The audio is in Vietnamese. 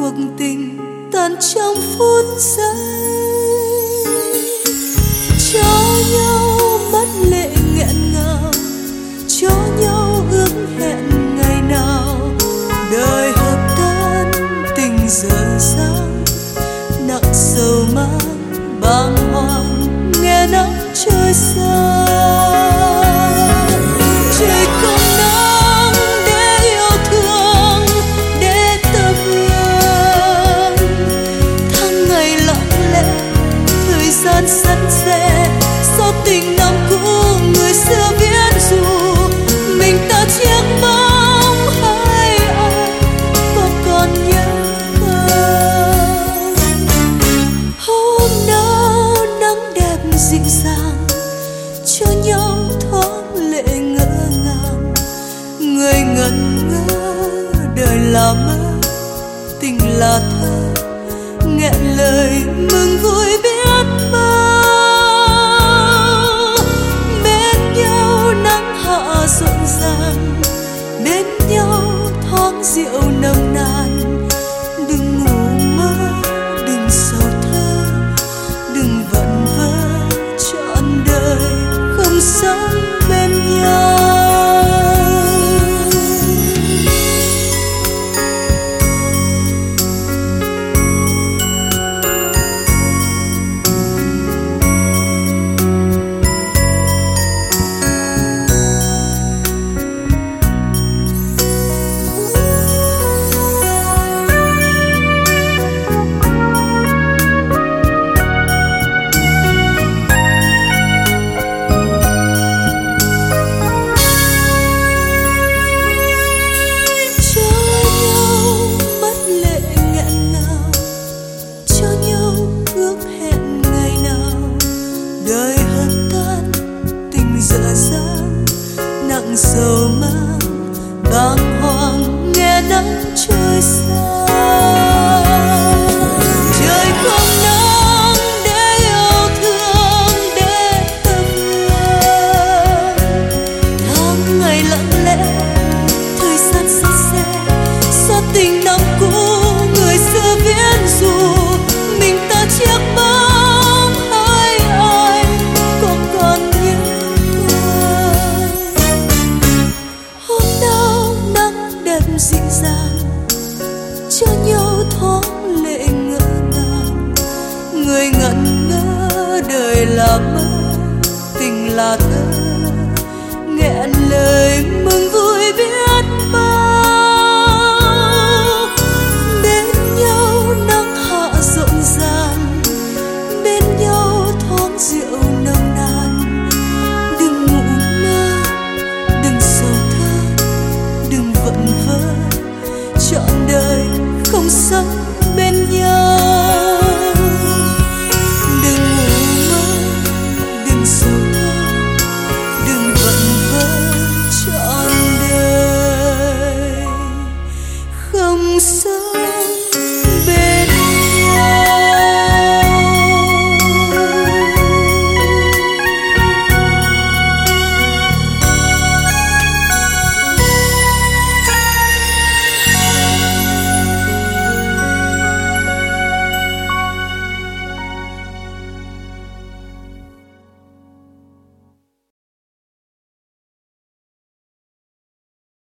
cuộc tình tan trong phút giây. Cho nhau mắt lệ nghẹn ngào, cho nhau ước hẹn ngày nào đời hợp tan tình dở dang, nặng sầu mang bàng hoàng nghe nắng trời xa. Trời không nắng để yêu thương, để tập hương. Tháng ngày lặng lẽ, thời gian sắt xe, số tình năm cũ người xưa viết dù mình ta chiếc bóng hai ai có còn nhớ không? Hôm nào nắng đẹp dịu dàng cho nhau thoáng lệ ngỡ ngàng, người ngẩn ngơ đời là mơ, tình là thơ, nghẹn lời mừng vui biết bao. Bên nhau nắng hạ rộn ràng, bên nhau thoáng rượu nồng nàn. Đừng ngủ mơ, đừng sầu thơ, đừng vẩn vơ trọn đời không sống bên nhau. Sầu mang bàng hoàng nghe nắng trời xa. Trời không nắng để yêu thương, để tâm hương. Tháng ngày lặng lẽ, thời gian sắt xe, xót tình năm cũ người xưa viết dù mình ta chiếc bóng hai ai có còn nhớ. Dịu dàng cho nhau thoáng lệ ngỡ ngàng, người ngẩn ngơ đời là mơ, tình là thơ, nghẹn lời mừng vui biết bao. Bên nhau nắng hạ rộn ràng, bên nhau thoáng rượu nồng nàn. Đừng ngủ mơ, đừng sầu thơ, đừng vẩn vơ trọn đời không sống